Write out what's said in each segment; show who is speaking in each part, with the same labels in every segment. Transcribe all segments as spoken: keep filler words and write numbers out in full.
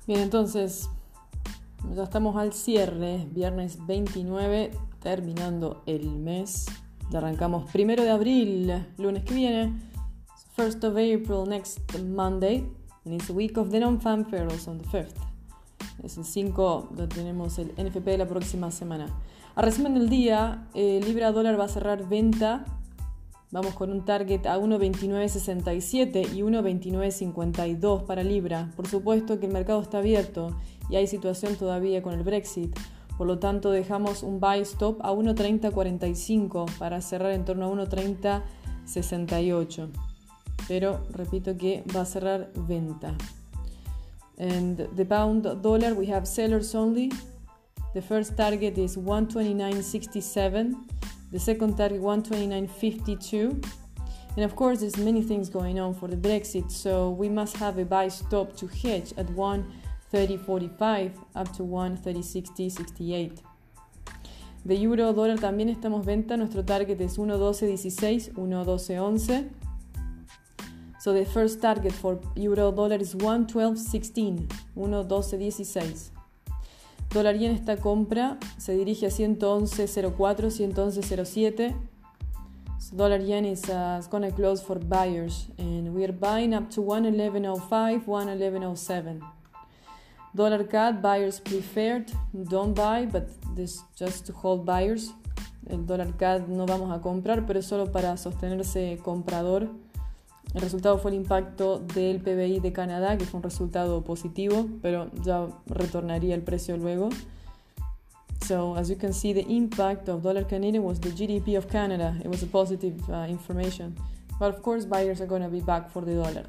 Speaker 1: Bien, entonces ya estamos al cierre, viernes veintinueve, terminando el mes. Ya arrancamos primero de abril, lunes que viene. first of April, next Monday. And it's the week of the non-farm payrolls on the fifth. Es el cinco, ya tenemos el N F P de la próxima semana. A resumen del día, eh, libra dólar va a cerrar venta. Vamos con un target a uno veintinueve sesenta y siete y uno veintinueve cincuenta y dos para libra. Por supuesto que el mercado está abierto y hay situación todavía con el Brexit. Por lo tanto, dejamos un buy stop a uno treinta cuarenta y cinco para cerrar en torno a uno treinta sesenta y ocho. Pero repito que va a cerrar venta. And the pound dollar, we have sellers only. The first target is one twenty-nine sixty-seven. The second target one twenty-nine fifty-two. And of course, there's many things going on for the Brexit, so we must have a buy stop to hedge at one thirty forty-five up to one thirty sixty sixty-eight. De euro dólar también estamos venta. Nuestro target es uno doce dieciséis, uno doce once. So the first target for euro dollar is one twelve sixteen, uno doce dieciséis. Dólar yen esta compra se dirige a ciento once cero cuatro, ciento once cero siete. So dollar yen is uh, going to close for buyers and we are buying up to one eleven oh five, one eleven oh seven. Dollar C A D, buyers preferred, don't buy, but this just to hold buyers. El dólar C A D no vamos a comprar, pero solo para sostenerse comprador. El resultado fue el impacto del P B I de Canadá, que fue un resultado positivo, pero ya retornaría el precio luego. So, as you can see, the impact of dollar Canadian was the G D P of Canada. It was a positive uh, information. But of course, buyers are going to be back for the dollar.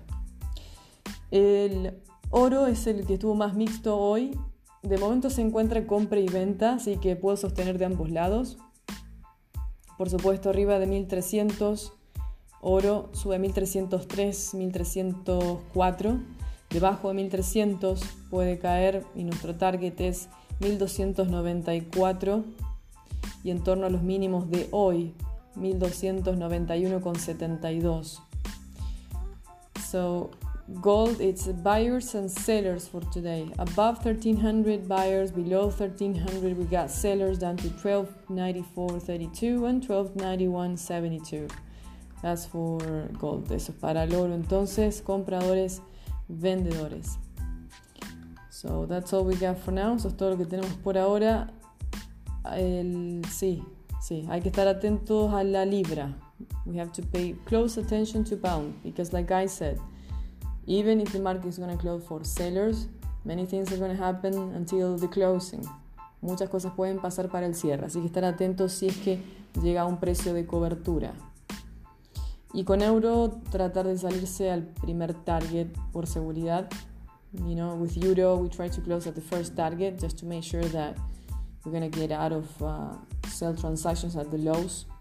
Speaker 1: El oro es el que estuvo más mixto hoy. De momento se encuentra compra y venta, así que puedo sostener de ambos lados. Por supuesto, arriba de mil trescientos. Oro sube a mil trescientos tres, mil trescientos cuatro. Debajo de mil trescientos puede caer y nuestro target es mil doscientos noventa y cuatro. Y en torno a los mínimos de hoy, mil doscientos noventa y uno con setenta y dos. So, gold, it's buyers and sellers for today. Above thirteen hundred buyers, below thirteen hundred we got sellers down to twelve ninety-four thirty-two and twelve ninety-one seventy-two. That's for gold. Eso es para el oro. Entonces, compradores, vendedores. So, that's all we got for now. Eso es todo lo que tenemos por ahora. El, sí, sí. Hay que estar atentos a la libra. We have to pay close attention to pound. Because like I said, even if the market is going to close for sellers, many things are going to happen until the closing. Muchas cosas pueden pasar para el cierre. Así que estar atentos si es que llega a un precio de cobertura. Y con euro tratar de salirse al primer target por seguridad. You know, with euro we try to close at the first target just to make sure that we're going to get out of uh, sell transactions at the lows.